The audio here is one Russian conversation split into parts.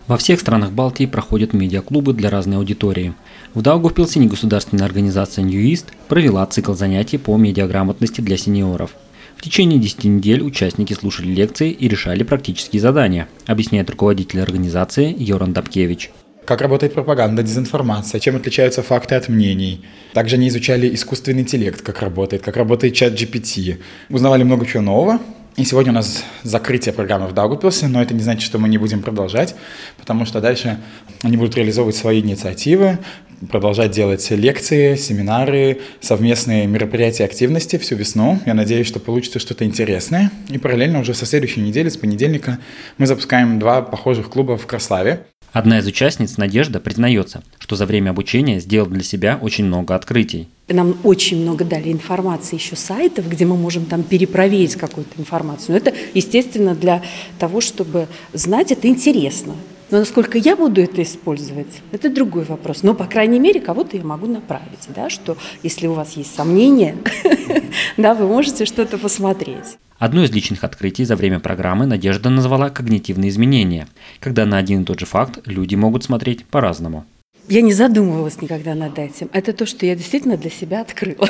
Во всех странах Балтии проходят медиаклубы для разной аудитории. В Даугавпилсе негосударственная организация Newist провела цикл занятий по медиаграмотности для сеньоров. В течение 10 недель участники слушали лекции и решали практические задания, объясняет руководитель организации Йоран Дапкевич. Как работает пропаганда, дезинформация, чем отличаются факты от мнений. Также они изучали искусственный интеллект, как работает чат GPT. Узнавали много чего нового. И сегодня у нас закрытие программы в Даугавпилсе, но это не значит, что мы не будем продолжать, потому что дальше они будут реализовывать свои инициативы, продолжать делать лекции, семинары, совместные мероприятия, активности всю весну. Я надеюсь, что получится что-то интересное. И параллельно уже со следующей недели, с понедельника, мы запускаем 2 похожих клуба в Краславе. Одна из участниц, Надежда, признается, что за время обучения сделала для себя очень много открытий. Нам очень много дали информации, еще сайтов, где мы можем там перепроверить какую-то информацию. Но это, естественно, для того, чтобы знать, это интересно. Но насколько я буду это использовать, это другой вопрос. Но, по крайней мере, кого-то я могу направить, да, что если у вас есть сомнения, да, вы можете что-то посмотреть. Одно из личных открытий за время программы Надежда назвала когнитивные изменения, когда на один и тот же факт люди могут смотреть по-разному. Я не задумывалась никогда над этим. Это то, что я действительно для себя открыла.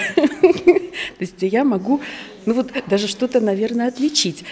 То есть я могу, даже что-то, наверное, отличить.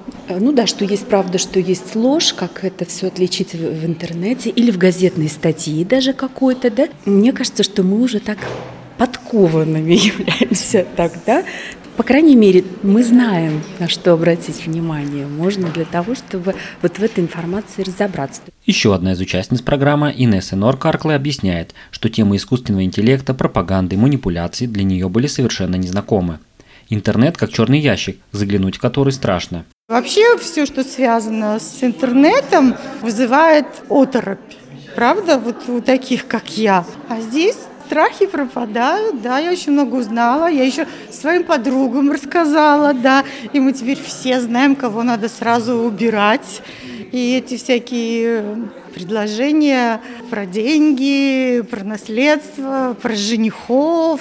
Что есть правда, что есть ложь, как это все отличить в интернете или в газетной статье даже какой-то, да? Мне кажется, что мы уже так подкованными являемся тогда. По крайней мере, мы знаем, на что обратить внимание. Можно для того, чтобы в этой информации разобраться. Еще одна из участниц программы, Инесса Норкаркле, объясняет, что темы искусственного интеллекта, пропаганды, манипуляций для нее были совершенно незнакомы. Интернет как черный ящик, заглянуть в который страшно. Вообще все, что связано с интернетом, вызывает оторопь. Правда? У таких, как я. А здесь страхи пропадают, да, я очень много узнала, я еще своим подругам рассказала, да, и мы теперь все знаем, кого надо сразу убирать. И эти всякие предложения про деньги, про наследство, про женихов,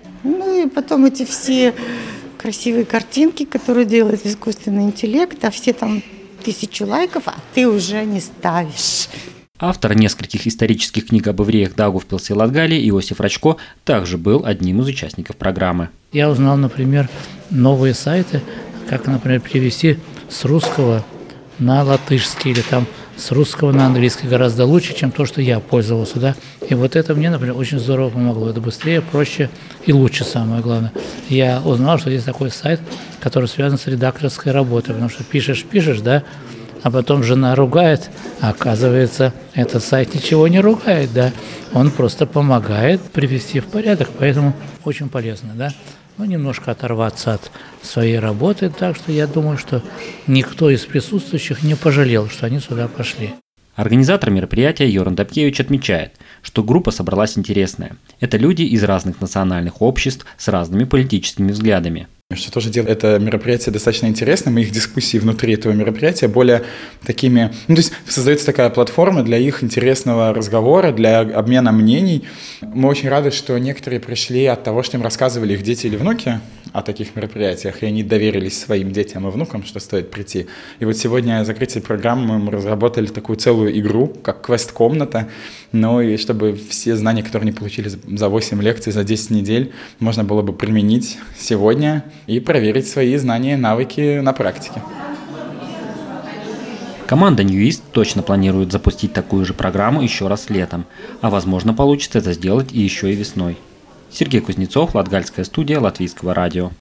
и потом эти все красивые картинки, которые делает искусственный интеллект, а все там 1000 лайков, а ты уже не ставишь. Автор нескольких исторических книг об евреях Даугавпилса и Латгалии Иосиф Рачко также был одним из участников программы. Я узнал, например, новые сайты, как, например, перевести с русского на латышский или там с русского на английский гораздо лучше, чем то, что я пользовался, да. И это мне, например, очень здорово помогло. Это быстрее, проще и лучше, самое главное. Я узнал, что есть такой сайт, который связан с редакторской работой, потому что пишешь, да, а потом жена ругает, а оказывается, этот сайт ничего не ругает, да. Он просто помогает привести в порядок, поэтому очень полезно, да. Немножко оторваться от своей работы, так что я думаю, что никто из присутствующих не пожалел, что они сюда пошли. Организатор мероприятия Йоран Дапкевич отмечает, что группа собралась интересная. Это люди из разных национальных обществ с разными политическими взглядами. Что тоже делает это мероприятие достаточно интересным, и их дискуссии внутри этого мероприятия более такими... то есть создается такая платформа для их интересного разговора, для обмена мнений. Мы очень рады, что некоторые пришли от того, что им рассказывали их дети или внуки о таких мероприятиях, и они доверились своим детям и внукам, что стоит прийти. И сегодня закрытие программы мы разработали такую целую игру, как квест-комната, и чтобы все знания, которые они получили за 8 лекций, за 10 недель, можно было бы применить сегодня и проверить свои знания и навыки на практике. Команда Newist точно планирует запустить такую же программу еще раз летом, а возможно получится это сделать и еще и весной. Сергей Кузнецов, Латгальская студия Латвийского радио.